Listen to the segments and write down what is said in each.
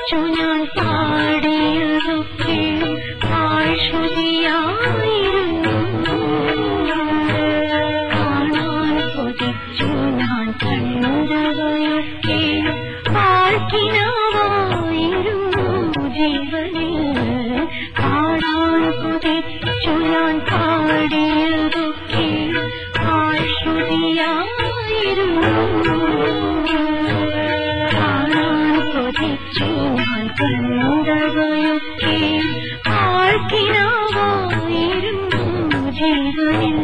കൊതിച്ചു ഞാൻ പാടിയതൊക്കെ ആശ്വതിയായിരുന്നു. കാണാൻ കൊതിച്ചു ഞാൻ കണ്ടവയൊക്കെ പാർക്കിനാവായിരുന്നു ജീവനിൽ. കാണാൻ കൊതിച്ചു ഞാൻ പാടിയതൊക്കെ ആശ്വതിയായിരുന്നു. കണ്ടവയൊക്കെ ആർക്കിനാവായിരുന്നു ജീവനിൽ.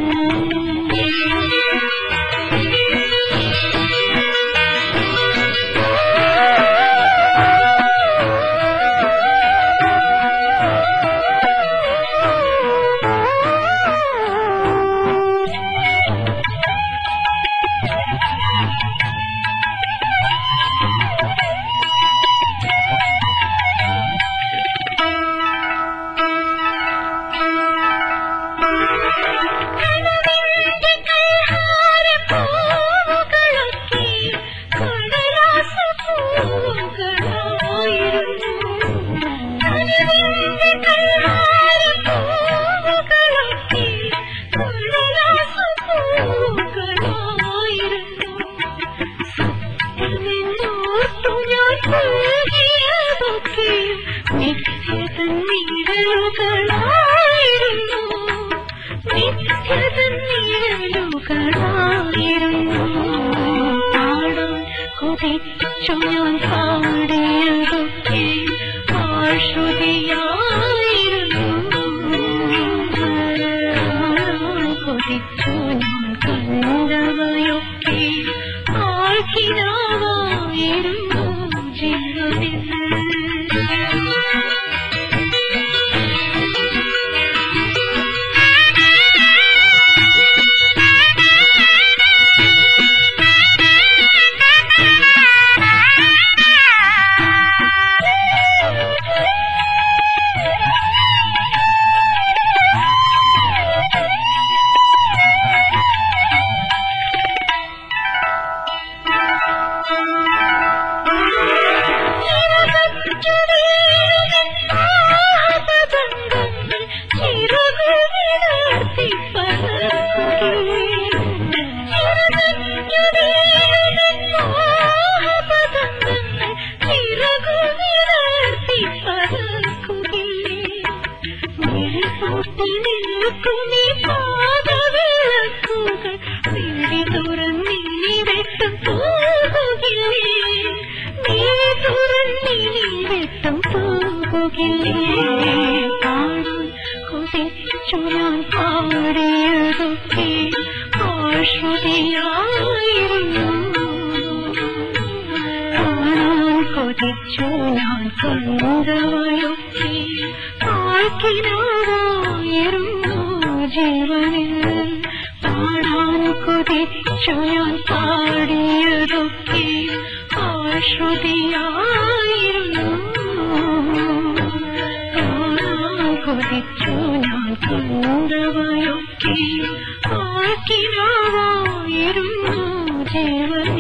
കൊതിച്ചു ഞാൻ പാടിയതൊക്കെ ആശ്വതിയായിരുന്നു. കൊതിച്ചു ഞാൻ കണ്ടവയൊക്കെ ആർക്കിനാവായിരുന്നു ജീവനിൽ. കൊതിച്ചു ഞാൻ പാടിയതൊക്കെ ആശ്വതിയായിരുന്നു. കൊതിച്ചു ഞാൻ കണ്ടവയൊക്കെ ആർക്കിനാവായിരുന്നു ജീവനിൽ. പാടാൻ കൊതിച്ചു ഞാൻ പാടിയതൊക്കെ ആശ്വതിയായിരുന്നു. കൊതിച്ചു ഞാൻ കണ്ടവയൊക്കെ ആർക്കിനാവായിരുന്നു ജീവനിൽ.